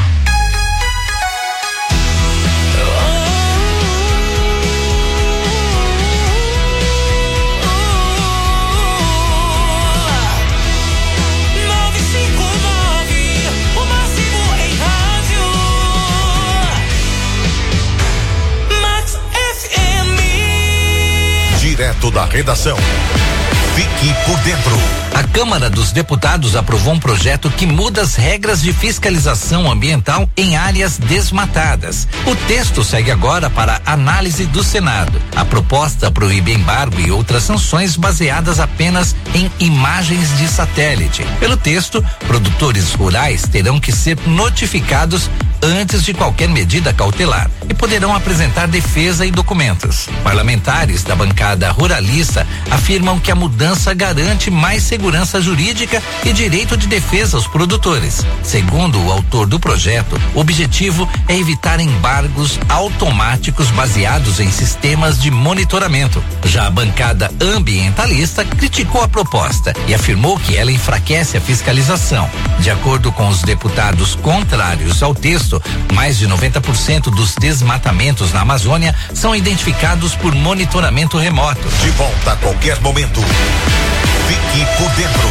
Direto da redação. Fique por dentro. A Câmara dos Deputados aprovou um projeto que muda as regras de fiscalização ambiental em áreas desmatadas. O texto segue agora para análise do Senado. A proposta proíbe embargo e outras sanções baseadas apenas em imagens de satélite. Pelo texto, produtores rurais terão que ser notificados antes de qualquer medida cautelar e poderão apresentar defesa e documentos. Parlamentares da bancada ruralista afirmam que a mudança garante mais segurança jurídica e direito de defesa aos produtores. Segundo o autor do projeto, o objetivo é evitar embargos automáticos baseados em sistemas de monitoramento. Já a bancada ambientalista criticou a proposta e afirmou que ela enfraquece a fiscalização. De acordo com os deputados contrários ao texto, mais de 90% dos desmatamentos na Amazônia são identificados por monitoramento remoto. De volta a qualquer momento. Fique por dentro.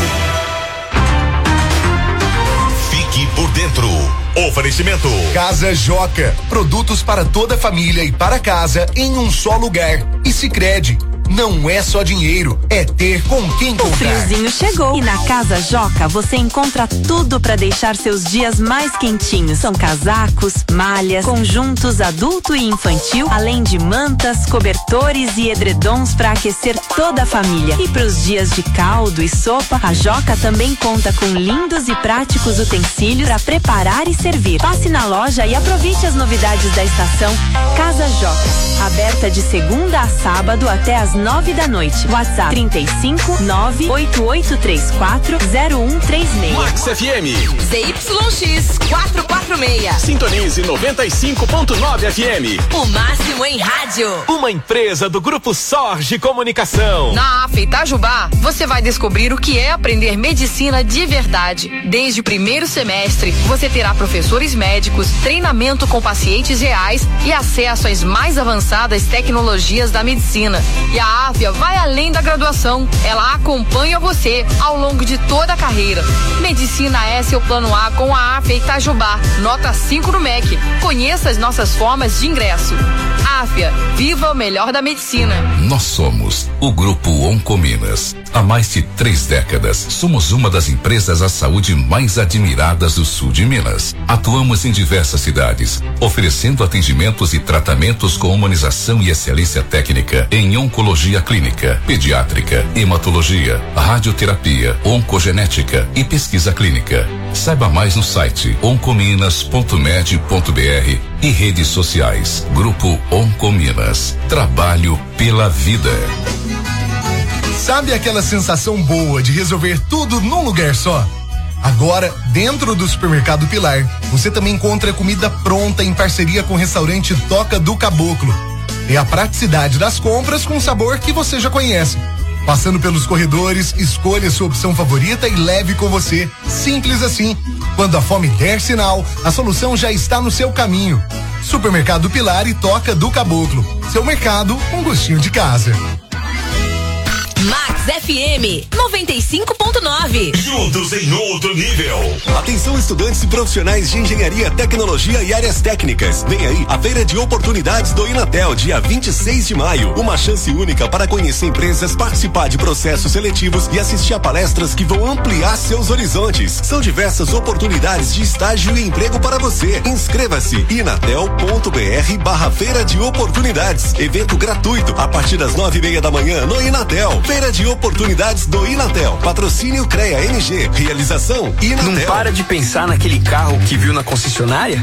Fique por dentro. Oferecimento. Casa Joca. Produtos para toda a família e para casa em um só lugar. E Sicredi. Não é só dinheiro, é ter com quem contar. O friozinho chegou e na Casa Joca você encontra tudo para deixar seus dias mais quentinhos. São casacos, malhas, conjuntos adulto e infantil, além de mantas, cobertores e edredons para aquecer toda a família. E para os dias de caldo e sopa, a Joca também conta com lindos e práticos utensílios para preparar e servir. Passe na loja e aproveite as novidades da estação. Casa Joca, aberta de segunda a sábado até às 9 da noite. WhatsApp 35 98834 0136. Max FM. ZYX 446. Sintonize 95.9 FM. O máximo em rádio. Uma empresa do Grupo Sorge Comunicação. Na AF Itajubá, você vai descobrir o que é aprender medicina de verdade. Desde o primeiro semestre, você terá professores médicos, treinamento com pacientes reais e acesso às mais avançadas tecnologias da medicina. E a AFIA vai além da graduação. Ela acompanha você ao longo de toda a carreira. Medicina é seu plano A com a AFIA Itajubá. Nota 5 no MEC. Conheça as nossas formas de ingresso. AF Fisioterapia. Viva o melhor da medicina. Nós somos o Grupo Oncominas. Há mais de 3 décadas, somos uma das empresas à saúde mais admiradas do sul de Minas. Atuamos em diversas cidades, oferecendo atendimentos e tratamentos com humanização e excelência técnica em oncologia clínica, pediátrica, hematologia, radioterapia, oncogenética e pesquisa clínica. Saiba mais no site oncominas.med.br e redes sociais. Grupo Oncominas. Trabalho pela vida. Sabe aquela sensação boa de resolver tudo num lugar só? Agora, dentro do Supermercado Pilar, você também encontra comida pronta em parceria com o restaurante Toca do Caboclo. É a praticidade das compras com sabor que você já conhece. Passando pelos corredores, escolha sua opção favorita e leve com você. Simples assim. Quando a fome der sinal, a solução já está no seu caminho. Supermercado Pilar e Toca do Caboclo. Seu mercado, um gostinho de casa. Max FM 95.9. Juntos em outro nível. Atenção, estudantes e profissionais de engenharia, tecnologia e áreas técnicas. Vem aí a Feira de Oportunidades do Inatel, dia 26 de maio. Uma chance única para conhecer empresas, participar de processos seletivos e assistir a palestras que vão ampliar seus horizontes. São diversas oportunidades de estágio e emprego para você. Inscreva-se inatel.br/Feira de Oportunidades. Evento gratuito a partir das 9:30 da manhã no Inatel. Feira de Oportunidades do Inatel. Patrocínio CREA NG. Realização Inatel. Não para de pensar naquele carro que viu na concessionária?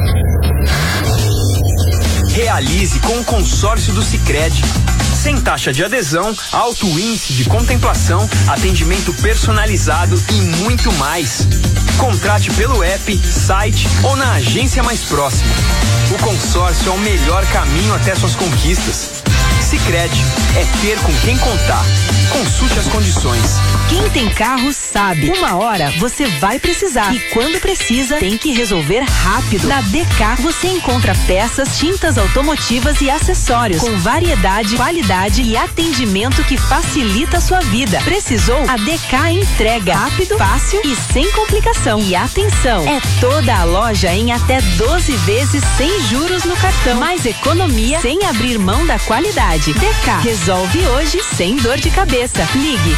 Realize com o consórcio do Sicredi. Sem taxa de adesão, alto índice de contemplação, atendimento personalizado e muito mais. Contrate pelo app, site ou na agência mais próxima. O consórcio é o melhor caminho até suas conquistas. Sicredi é ter com quem contar. Consulte as condições. Quem tem carro sabe. Uma hora você vai precisar. E quando precisa, tem que resolver rápido. Na DK você encontra peças, tintas automotivas e acessórios com variedade, qualidade e atendimento que facilita a sua vida. Precisou? A DK entrega rápido, fácil e sem complicação. E atenção, é toda a loja em até 12 vezes sem juros no cartão. Mais economia sem abrir mão da qualidade. DK resolve hoje sem dor de cabeça. Ligue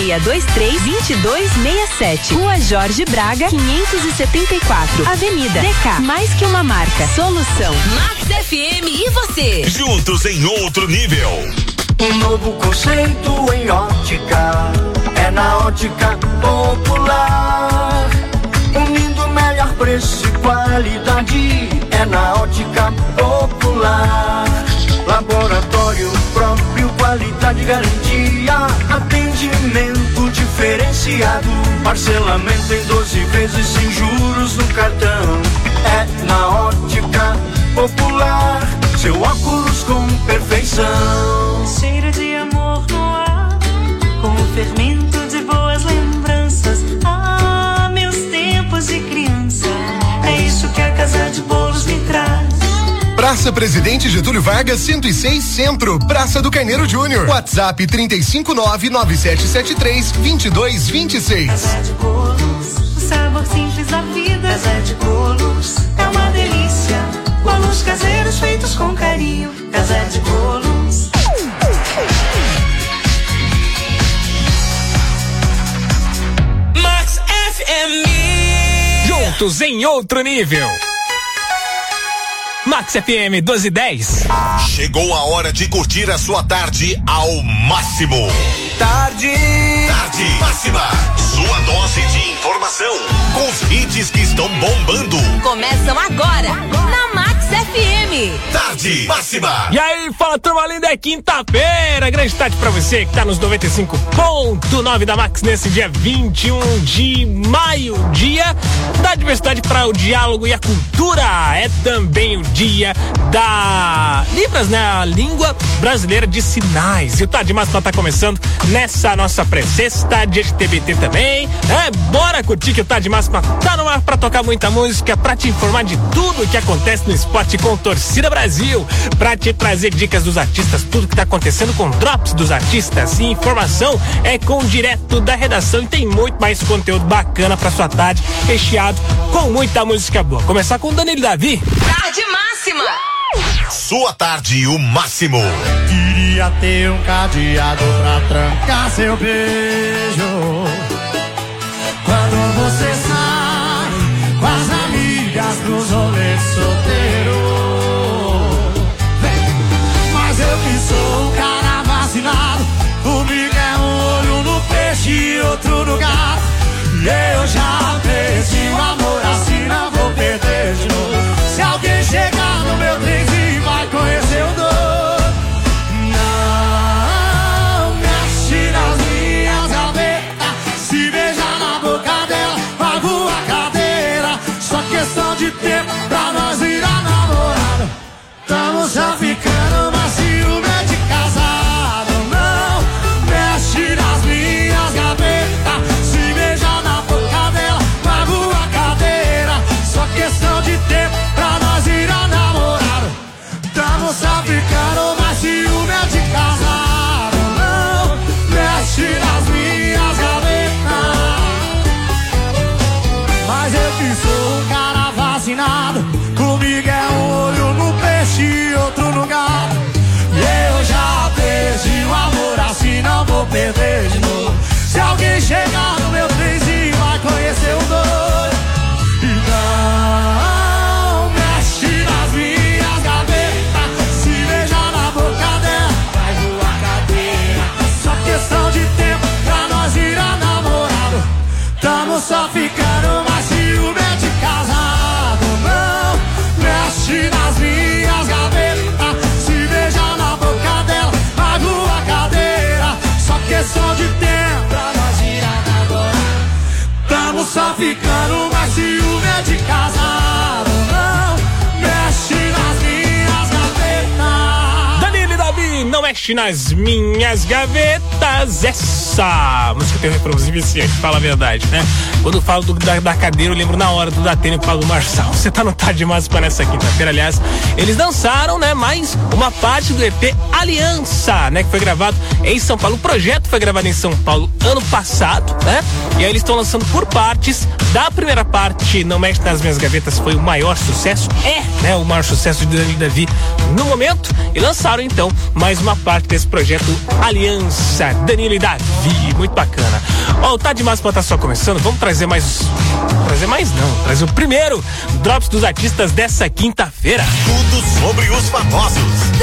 3623-2267. Rua Jorge Braga, 574. Avenida DK. Mais que uma marca. Solução. Max FM e você. Juntos em outro nível. Um novo conceito em ótica. É na Ótica Popular. Unindo melhor preço e qualidade. É na Ótica Popular. Laboratório próprio, qualidade, garantia, atendimento diferenciado, parcelamento em 12 vezes sem juros no cartão. É na Ótica Popular, seu óculos com perfeição. Cheiro de amor no ar, com o fermento de boas lembranças. Ah, meus tempos de criança, é isso que a Casa de Bolos me traz. Praça Presidente Getúlio Vargas, 106 Centro, Praça do Carneiro Júnior. WhatsApp 359-9773-2226. Casa de Bolos, o sabor simples da vida. Casa de Bolos, é uma delícia. Bolos caseiros feitos com carinho. Casa de Bolos. Max FM. Juntos em outro nível. Max FM 1210. Chegou a hora de curtir a sua tarde ao máximo. Tarde Máxima. Sua dose de informação com os hits que estão bombando. Começam agora na Max FM. Tarde Máxima. E aí, fala turma linda, é quinta-feira. Grande tarde pra você que tá nos 95.9 da Max nesse dia 21 de maio. Dia da diversidade para o diálogo e a cultura. É também o dia da Libras, né? A língua brasileira de sinais. E o Tarde Máxima tá começando nessa nossa pré-sexta, dia de TBT também. Bora curtir que o Tarde Máxima tá no ar pra tocar muita música, pra te informar de tudo o que acontece no esporte com Torcida Brasil, pra te trazer dicas dos artistas, tudo que tá acontecendo com drops dos artistas e informação com direto da redação, e tem muito mais conteúdo bacana pra sua tarde, recheado com muita música boa. Começar com o Danilo Davi. Tarde Máxima. Sua tarde, o máximo. Queria ter um cadeado pra trancar seu beijo. Quando você sai com as amigas pros rolês solteiro. Mas eu que sou o cara vacinado, comigo é um olho no peixe e outro no gato. E eu já perdi o amor, assim não vou perder de novo. Se alguém chegar no meu trenzinho vai conhecer o dono. Não mexe nas minhas gavetas, se beijar na boca dela, pago a cadeira. Só questão de tempo pra nós virar namorado. Tamo só ficando, mas ciúme é de casado. Não mexe nas minhas gavetas, se beijar na boca dela, pago a cadeira. Só questão de tempo pra nós virar namorado. Tamo só ficando, mas ciúme é de casado. Não mexe nas minhas gavetas. Mas eu que sou um cara vacinado, comigo é um olho no peixe e outro no gato. E eu já perdi o amor, assim não vou perder de novo. Se alguém chegar no meu trenzinho vai conhecer o doido. E não mexe nas minhas gavetas, se beijar na boca dela vai voar cadeira. Só questão de tempo pra nós virar namorado. Tamo só ficando, mas ciúme é de casado. Não mexe nas minhas gavetas, se beijar na boca dela vai voar cadeira. Só questão de tempo pra nós virar namorado. Tamo só ficando, mas ciúme é de casado. Não mexe nas minhas gavetas. Danilo e Davi, não mexe nas minhas gavetas. Essa música tem um refrãozinho viciante, fala a verdade, né? Quando eu falo da cadeira, eu lembro na hora do Datena e falo, Marçal, você tá no Tarde Demais para essa quinta-feira. Aliás, eles lançaram, né, mais uma parte do EP Aliança, né, que foi gravado em São Paulo. O projeto foi gravado em São Paulo ano passado, né? E aí eles estão lançando por partes. Da primeira parte, Não Mexe nas Minhas Gavetas, foi o maior sucesso, né, o maior sucesso de Danilo e Davi no momento. E lançaram então mais uma parte desse projeto Aliança, Danilo e Davi, muito bacana. Ó, o Tá Demais pra tá só começando, vamos trazer o primeiro Drops dos artistas dessa quinta-feira. Tudo sobre os famosos.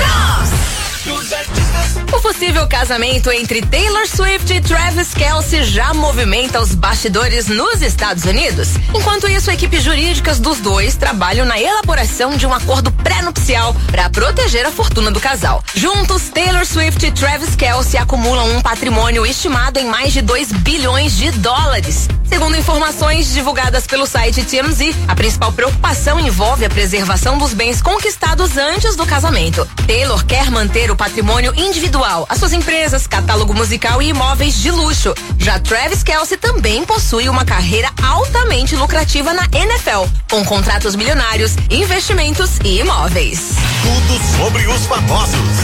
O possível casamento entre Taylor Swift e Travis Kelce já movimenta os bastidores nos Estados Unidos. Enquanto isso, equipes jurídicas dos dois trabalham na elaboração de um acordo pré-nupcial para proteger a fortuna do casal. Juntos, Taylor Swift e Travis Kelce acumulam um patrimônio estimado em mais de 2 bilhões de dólares. Segundo informações divulgadas pelo site TMZ, a principal preocupação envolve a preservação dos bens conquistados antes do casamento. Taylor quer manter o patrimônio individual, as suas empresas, catálogo musical e imóveis de luxo. Já Travis Kelce também possui uma carreira altamente lucrativa na NFL, com contratos milionários, investimentos e imóveis. Tudo sobre os famosos.